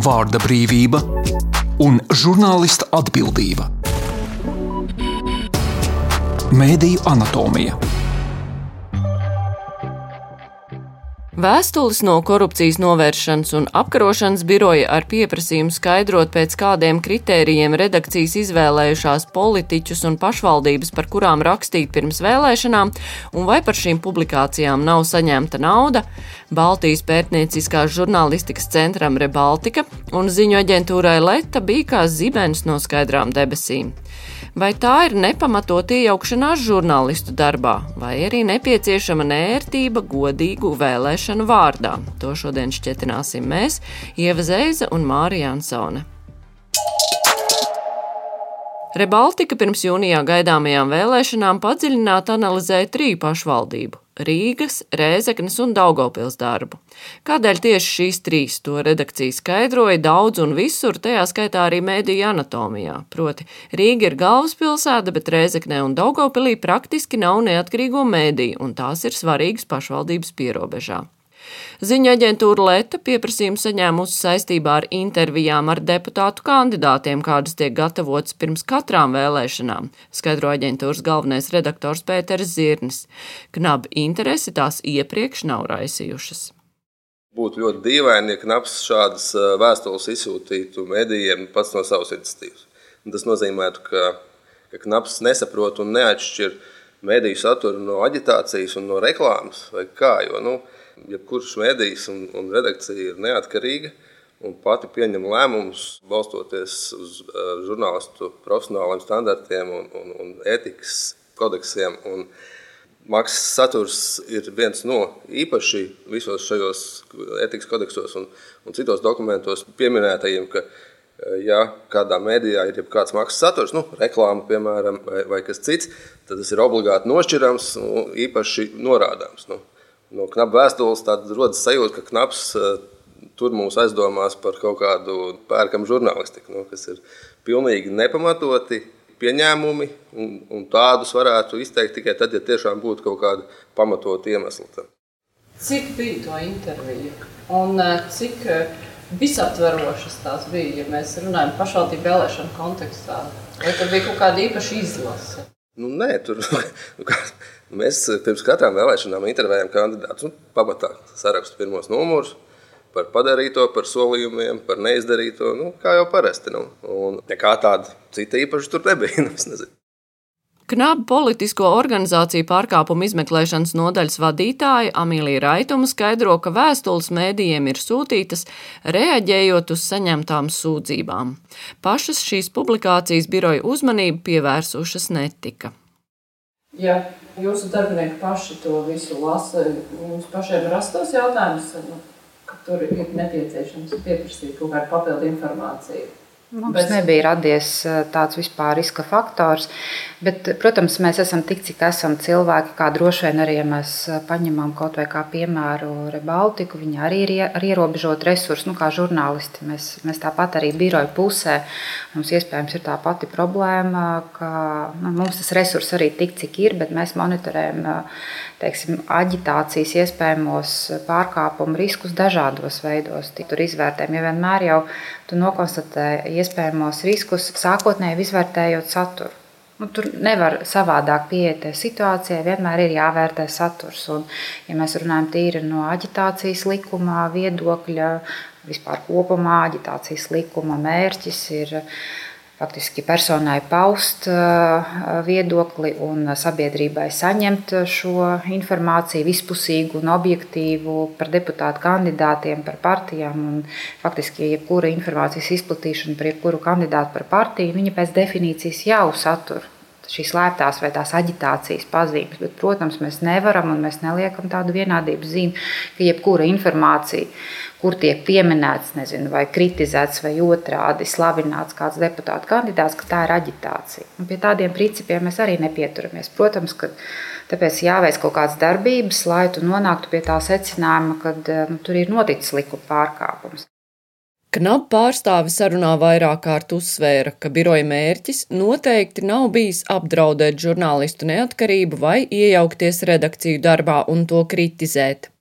vārda brīvība un žurnālista atbildība. Mēdīju anatomija. Vēstules no Korupcijas novēršanas un apkarošanas biroja ar pieprasījumu skaidrot, pēc kādiem kritērijiem redakcijas izvēlējušās politiķus un pašvaldības, par kurām rakstīt pirms vēlēšanām, un vai par šīm publikācijām nav saņemta nauda, Baltijas pētnieciskās žurnālistikas centram Rebaltika un ziņu aģentūrai Leta bija kā zibens no skaidrām debesīm. Vai tā ir nepamatot iejaukšanās žurnālistu darbā, vai arī nepieciešama nērtība godīgu vēlēšanu vārdā? To šodien šķietināsim mēs, Ieva Zeiza un Mārija Ansone. Rebaltika pirms jūnijā gaidāmajām vēlēšanām padziļināti analizēja 3 pašvaldību – Rīgas, Rēzeknes un Daugavpils darbu. Kādēļ tieši šīs 3? To redakcija skaidroja daudz un visur, tajā skaitā arī mēdīju anatomijā. Proti, Rīga ir galvaspilsēta, bet Rēzeknē un Daugavpilī praktiski nav neatkarīgo mēdīju, un tās ir svarīgas pašvaldības pierobežā. Ziņu aģentūra Leta pieprasījumu saņēmusi saistībā ar intervijām ar deputātu kandidātiem, kādas tiek gatavotas pirms katrām vēlēšanām, skaidro aģentūras galvenais redaktors Pēters Zirnis. Knaba interesi tās iepriekš nav raisījušas. Būtu ļoti dīvaini, ja Knabs šādas vēstules izsūtītu medijiem pats no savas iniciatīvas. Tas nozīmētu, ka Knabs nesaprot un neatšķir mediju saturu no aģitācijas un no reklāmas vai kā, jo, jebkurš medijs un redakcija ir neatkarīga un pati pieņem lēmumus, balstoties uz žurnālistu profesionāliem standartiem un ētikas kodeksiem. Un maksas saturs ir viens no īpaši visos šajos ētikas kodeksos un citos dokumentos pieminētajiem, ka ja kādā mēdījā ir kāds maksas saturs, reklāma, piemēram, vai kas cits, tad tas ir obligāti nošķirams un īpaši norādāms. No Knaba vēstules tāda rodas sajūta, ka Knabs tur mūs aizdomās par kaut kādu pērkamu žurnālistiku, kas ir pilnīgi nepamatoti pieņēmumi, un tādus varētu izteikt tikai tad, ja tiešām būtu kaut kāda pamatota iemesla. Cik bija to interviju un cik visaptverošas tās bija, ja mēs runājam pašvaldību vēlēšanu kontekstā? Vai tur bija kaut kāda īpaša izlase? Nē, tur mēs pirms katrām vēlēšanām intervējam kandidātus, pamatā sarakstu pirmos numurus par padarīto, par solījumiem, par neizdarīto, kā jau parasti. Un nekā tāda cita īpaša tur nebija, es nezinu. Knaba politisko organizāciju pārkāpumu izmeklēšanas nodaļas vadītāja Amīlija Raituma skaidro, ka vēstules mēdījiem ir sūtītas, reaģējot uz saņemtām sūdzībām. Pašas šīs publikācijas biroja uzmanību pievērsušas netika. Ja jūsu darbinieki paši to visu lasa, jums pašiem rastos jautājumus, ka tur ir nepieciešams pieprasīt kaut kādu papildu informāciju? Mums nebija radies tāds vispār riska faktors, bet, protams, mēs esam tik, cik esam cilvēki, kā droši vien arī, ja mēs paņemam kaut vai kā piemēru Rebaltiku, viņi arī ir ar ierobežot resursu, kā žurnālisti. Mēs tāpat arī biroja pusē, mums iespējams ir tā pati problēma, ka mums tas resurs arī tik, cik ir, bet mēs monitorējam, aģitācijas iespējamos pārkāpumu riskus dažādos veidos. Tur izvērtējam, ja vienmēr jau tu nokonstatē iespējamos riskus, sākotnēji izvērtējot saturu. Tur nevar savādāk pieiet situācijai, vienmēr ir jāvērtē saturs. Un, ja mēs runājam tīri no aģitācijas likuma viedokļa, vispār kopumā aģitācijas likuma mērķis ir faktiski personai paust viedokli un sabiedrībai saņemt šo informāciju vispusīgu un objektīvu par deputātu kandidātiem, par partijām un faktiski jebkura informācijas izplatīšana par jebkuru kandidātu par partiju, viņa pēc definīcijas jau satur šīs slēptās vai tās aģitācijas pazīmes. Bet, protams, mēs nevaram un mēs neliekam tādu vienādības zīmi, ka jebkura informācija, kur tiek pieminēts, vai kritizēts vai otrādi slavināts kāds deputātu kandidāts, ka tā ir aģitācija. Un pie tādiem principiem mēs arī nepieturamies. Protams, ka tāpēc jāveic kaut kādas darbības, lai tu nonāktu pie tā secinājuma, kad tur ir noticis likuma pārkāpums. Knaba pārstāve sarunā vairāk kārt uzsvēra, ka biroja mērķis noteikti nav bijis apdraudēt žurnālistu neatkarību vai iejaukties redakciju darbā un to kritizēt.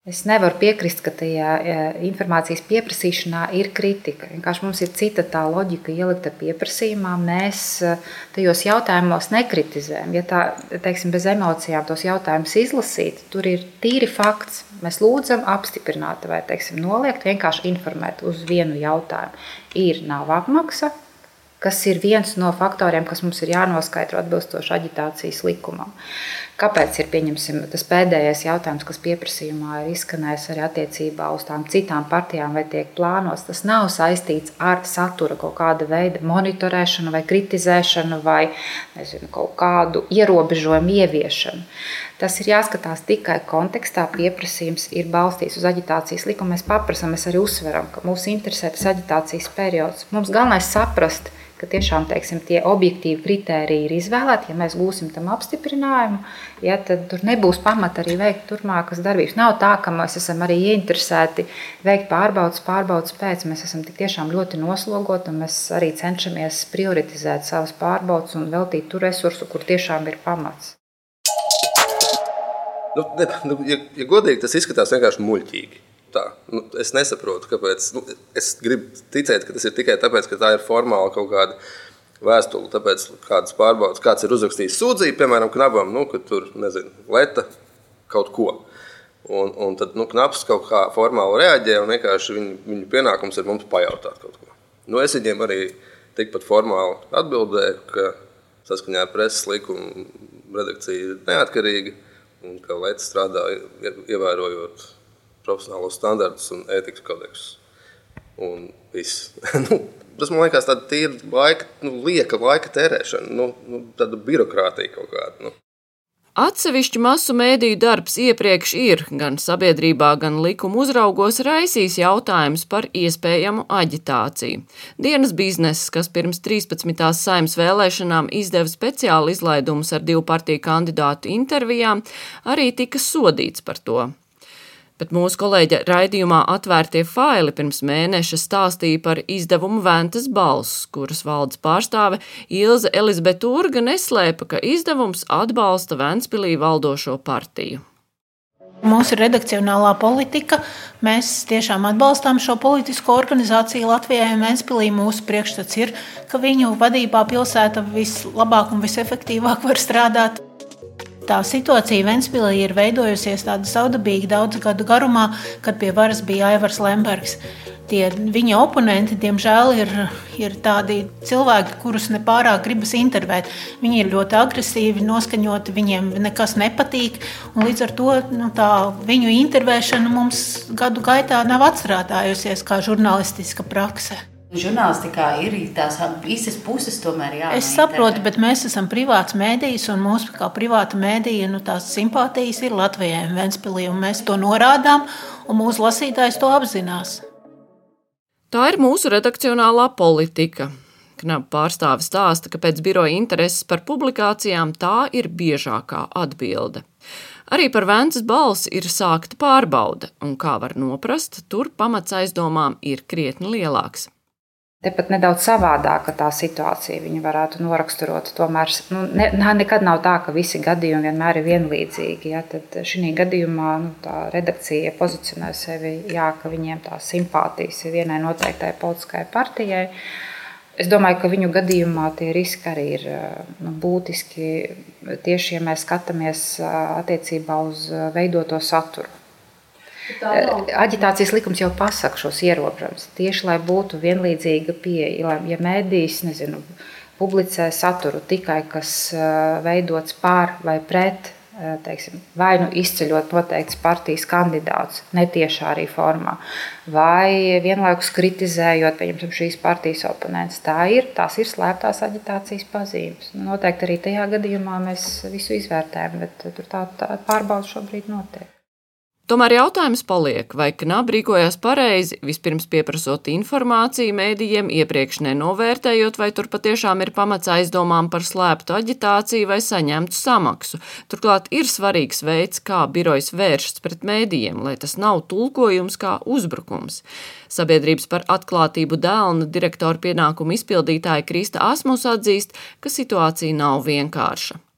Es nevaru piekrist, ka tajā informācijas pieprasīšanā ir kritika. Vienkārši mums ir cita tā loģika ielikta pieprasījumā. Mēs tajos jautājumos nekritizējam. Ja tā, teiksim, bez emocijām tos jautājumus izlasīt, tur ir tīri fakts. Mēs lūdzam apstiprināt vai, teiksim, noliegt, vienkārši informēt uz vienu jautājumu. Nav apmaksa, kas ir viens no faktoriem, kas mums ir jānoskaidro atbilstoši aģitācijas likumam. Kāpēc ir, pieņemsim, tas pēdējais jautājums, kas pieprasījumā ir izskanējis arī attiecībā uz tām citām partijām vai tiek plānots, tas nav saistīts ar satura kaut kāda veida monitorēšanu vai kritizēšanu vai, kaut kādu ierobežojumu ieviešanu. Tas ir jāskatās tikai kontekstā, pieprasījums ir balstīts uz aģitācijas likumu. Mēs paprasam, mēs arī uzsveram, ka mūs interesē tas aģitācijas periods. Mums galvenais saprast, ka tiešām, teiksim, tie objektīvi kritēriji ir izvēlēti. Ja mēs gūsim tam apstiprinājumu, tad tur nebūs pamata arī veikt turpmākas darbības. Nav tā, ka mēs esam arī ieinteresēti veikt pārbaudas pēc. Mēs esam tik tiešām ļoti noslogoti un mēs arī cenšamies prioritizēt savas pārbaudas un veltīt tur resursu, kur tiešām ir pamats. Ja godīgi, tas izskatās vienkārši muļķīgi. Tā. Es nesaprotu, kāpēc. Es gribu ticēt, ka tas ir tikai tāpēc, ka tā ir formāla kaut kāda vēstule, tāpēc kādas pārbaudas, kāds ir uzrakstījis sūdzību, piemēram, Knabam, ka tur, leta kaut ko. Un tad, Knabs kaut kā formāli reaģē un vienkārši viņu pienākums ir mums pajautāt kaut ko. Es viņiem arī tikpat formāli atbildēju, ka saskaņā ar preses likumu redakcija ir neatkarīga un ka leta strādā ievērojot profesionālos standartus un ētikas kodeksus. Un viss. Tas, man liekas, tāda tīra lieka laika tērēšana, tāda birokrātija kaut kāda. Atsevišķu masu mēdīju darbs iepriekš ir gan sabiedrībā, gan likuma uzraugos raisījis jautājums par iespējamu aģitāciju. Dienas bizness, kas pirms 13. Saeimas vēlēšanām izdeva speciālu izlaidumus ar 2 partiju kandidātu intervijām, arī tika sodīts par to. Bet mūsu kolēģa raidījumā Atvērtie faili pirms mēneša stāstīja par izdevumu Ventas balss, kuras valdes pārstāve Ilze Elizabete Urga neslēpa, ka izdevums atbalsta Ventspilī valdošo partiju. Mūsu redakcionālā politika, mēs tiešām atbalstām šo politisko organizāciju Latvijā un Ventspilī. Mūsu priekšstats ir, ka viņu vadībā pilsēta vislabāk un visefektīvāk var strādāt. Tā situācija Ventspilī ir veidojusies tāda savdabīga daudzu gadu garumā, kad pie varas bija Aivars Lembergs. Viņa oponenti, diemžēl, ir tādi cilvēki, kurus nepārāk gribas intervēt. Viņi ir ļoti agresīvi noskaņoti, viņiem nekas nepatīk, un līdz ar to tā viņu intervēšana mums gadu gaitā nav atstrādājusies kā žurnālistiska prakse. Žurnālistikā ir tās visas puses tomēr jāintervē. Es saprotu, bet mēs esam privāts mēdījis, un mūsu kā privāta mēdīja, tās simpātijas ir Latvijai un Ventspilī, un mēs to norādām, un mūsu lasītājs to apzinās. Tā ir mūsu redakcionālā politika. Knaba pārstāve stāsta, ka pēc biroja intereses par publikācijām tā ir biežākā atbilde. Arī par Ventas balsi ir sākta pārbaude, un kā var noprast, tur pamats aizdomām ir krietni lielāks. Tepat nedaudz savādāka tā situācija viņu varētu noraksturot. Tomēr nekad nav tā, ka visi gadījumi vienmēr ir vienlīdzīgi. Ja? Tad šī gadījumā tā redakcija pozicionē sevi, ka viņiem tās simpātijas ir vienai noteiktai politiskai partijai. Es domāju, ka viņu gadījumā tie riski arī ir būtiski tieši, ja mēs skatāmies attiecībā uz veidoto saturu. Aģitācijas likums jau pasaka šos ierobežojumus. Tieši, lai būtu vienlīdzīga pieeja, ja mēdījis, publicē saturu tikai, kas veidots pār vai pret, vai izceļot noteikts partijas kandidātus, netiešā arī formā, vai vienlaikus kritizējot, pieņemsim, šīs partijas oponents. Tās ir slēptās aģitācijas pazīmes. Noteikti arī tajā gadījumā mēs visu izvērtējam, bet tur tā pārbauda šobrīd notiek. Tomēr jautājums paliek, vai Knaba rīkojās pareizi, vispirms pieprasot informāciju mēdījiem, iepriekš nenovērtējot, vai tur patiešām ir pamats aizdomām par slēptu aģitāciju vai saņemtu samaksu. Turklāt ir svarīgs veids, kā birojas vēršas pret mēdījiem, lai tas nav tulkojums kā uzbrukums. Sabiedrības par atklātību dēlna direktora pienākumu izpildītāja Krista Asmus atzīst, ka situācija nav vienkārša.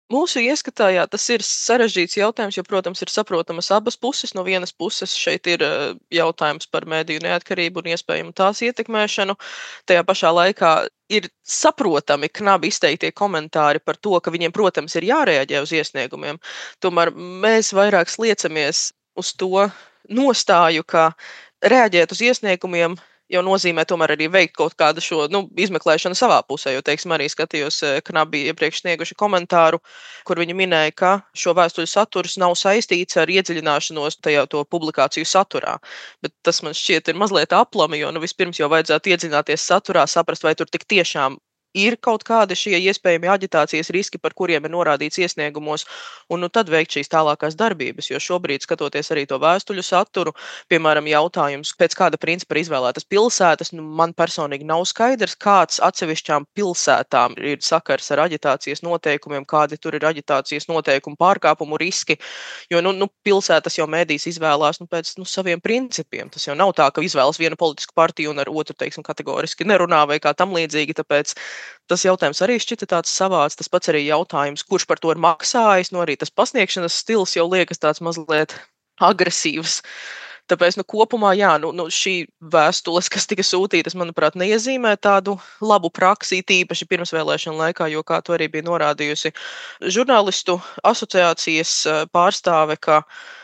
Mūsu ieskatā, jā, tas ir sarežģīts jautājums, jo, protams, ir saprotamas abas puses. No vienas puses šeit ir jautājums par mediju neatkarību un iespējamu tās ietekmēšanu. Tajā pašā laikā ir saprotami knabi izteiktie komentāri par to, ka viņiem, protams, ir jārēģē uz iesniegumiem. Tomēr mēs vairāk sliecamies uz to nostāju, ka reaģēt uz iesniegumiem jau nozīmē tomēr arī veikt kaut kādu šo izmeklēšanu savā pusē, jo, teiksim, arī skatījos, knabi iepriekš snieguši komentāru, kur viņi minēja, ka šo vēstuļu saturs nav saistīts ar iedziļināšanos tajā to publikāciju saturā. Bet tas man šķiet ir mazliet aplami, jo vispirms jau vajadzētu iedziļināties saturā, saprast, vai tur tik tiešām ir kaut kādi šie iespējami aģitācijas riski, par kuriem ir norādīts iesniegumos, un tad veikt šīs tālākās darbības, jo šobrīd, skatoties arī to vēstuļu saturu, piemēram, jautājums, pēc kāda principa ir izvēlētas pilsētas, man personīgi nav skaidrs, kāds atsevišķām pilsētām ir sakars ar aģitācijas noteikumiem, kādi tur ir aģitācijas noteikumu pārkāpumu riski, jo pilsētas jau mēdīs izvēlās pēc saviem principiem. Tas jau nav tā, ka izvēlas vienu politisku partiju un ar otru, teiksim, kategoriski nerunā vai kā tam līdzīgi, tāpēc tas jautājums arī šķita tāds savāds, tas pats arī jautājums, kurš par to ir maksājis, arī tas pasniegšanas stils jau liekas tāds mazliet agresīvs. Tāpēc, kopumā, jā, šī vēstules, kas tika sūtītas, manuprāt, neiezīmē tādu labu praksi, tīpaši pirmsvēlēšanu laikā, jo, kā to arī bija norādījusi žurnālistu asociācijas pārstāve, ka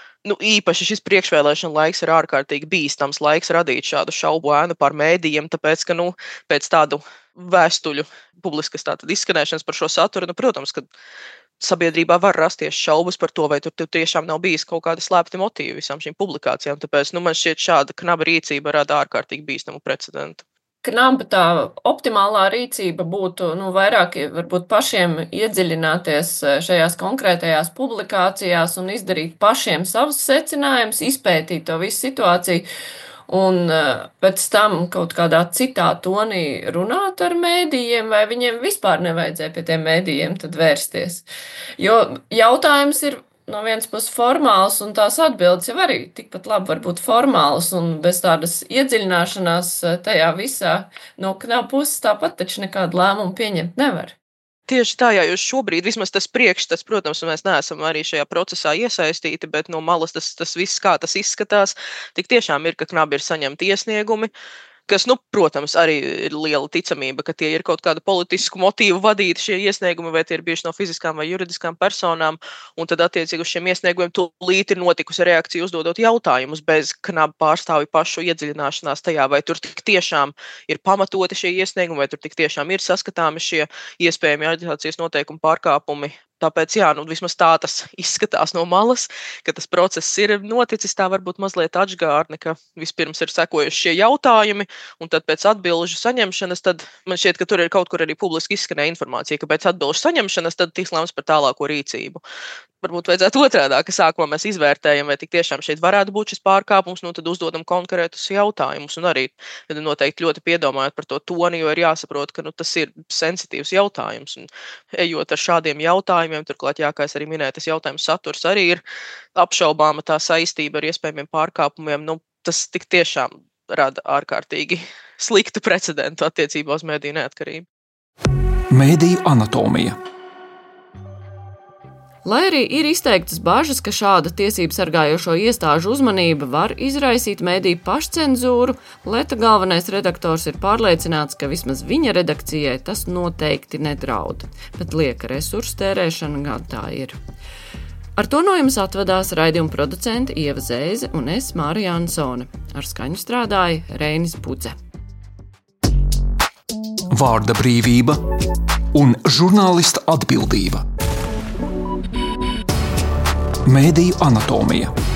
īpaši šis priekšvēlēšana laiks ir ārkārtīgi bīstams laiks radīt šādu šaubu ēnu par mēdījiem, tāpēc, ka, pēc tādu vēstuļu publiskas tātad izskanēšanas par šo saturu, protams, ka sabiedrībā var rasties šaubas par to, vai tur tiešām nav bijis kaut kādi slēpti motīvi visām šīm publikācijām, tāpēc, man šķiet šāda knaba rīcība rada ārkārtīgi bīstamu precedentu. Knaba tā optimālā rīcība būtu vairāk varbūt pašiem iedziļināties šajās konkrētajās publikācijās un izdarīt pašiem savus secinājumus, izpētīt to visu situāciju un pēc tam kaut kādā citā tonī runāt ar mēdījiem, vai viņiem vispār nevajadzēja pie tiem mēdījiem tad vērsties. Jo jautājums ir no vienas puses formāls, un tās atbildes jau arī tikpat labi var būt formāls, un bez tādas iedziļināšanās tajā visā no knaba puses tāpat taču nekādu lēmumu pieņemt nevar. Tieši tā, jo šobrīd vismaz tas priekšstats, protams, mēs neesam arī šajā procesā iesaistīti, bet no malas tas viss, kā tas izskatās, tik tiešām ir, ka knabi ir saņemti iesniegumi, kas, protams, arī ir liela ticamība, ka tie ir kaut kādu politisku motīvu vadīti šie iesniegumi, vai tie ir bijuši no fiziskām vai juridiskām personām, un tad attiecīgi uz šiem iesniegumiem tūlīt ir notikusi reakcija uzdodot jautājumus bez knaba pārstāvju pašu iedziļināšanās tajā, vai tur tik tiešām ir pamatoti šie iesniegumi, vai tur tik tiešām ir saskatāmi šie iespējami aģitācijas noteikumu pārkāpumi. Tāpēc, jā, vismaz tā tas izskatās no malas, ka tas process ir noticis tā varbūt mazliet atžgārni, ka vispirms ir sekojuši šie jautājumi, un tad pēc atbilžu saņemšanas, tad man šķiet, ka tur ir kaut kur arī publiski izskanēja informācija, ka pēc atbilžu saņemšanas tad tiks lēmts par tālāko rīcību. Varbūt vajadzētu otrādā, ka sākumā mēs izvērtējam, vai tik tiešām šeit varētu būt šis pārkāpums, tad uzdodam konkrētus jautājumus, un arī noteikti ļoti piedomājot par to toni, jo ir jāsaprot, ka tas ir sensitīvs jautājums, un ejot ar šādiem jautājumiem, turklāt, jā, kā es arī minēju, tas jautājums saturs arī ir apšaubāma tā saistība ar iespējamiem pārkāpumiem, tas tik tiešām rada ārkārtīgi sliktu precedentu attiecībā uz mediju neatkarību. Mediju anatomija. Lai arī ir izteiktas bažas, ka šāda tiesību sargājošo iestāžu uzmanība var izraisīt mediju pašcenzūru, Leta galvenais redaktors ir pārliecināts, ka vismaz viņa redakcijai tas noteikti nedraud, bet lieka resursu tērēšana gan tā ir. Ar to no jums atvedās raidījuma producente Ieva Zēze un es, Māra Jansone. Ar skaņu strādāja Reinis Budze. Vārda brīvība un žurnālista atbildība. Mediju anatomija.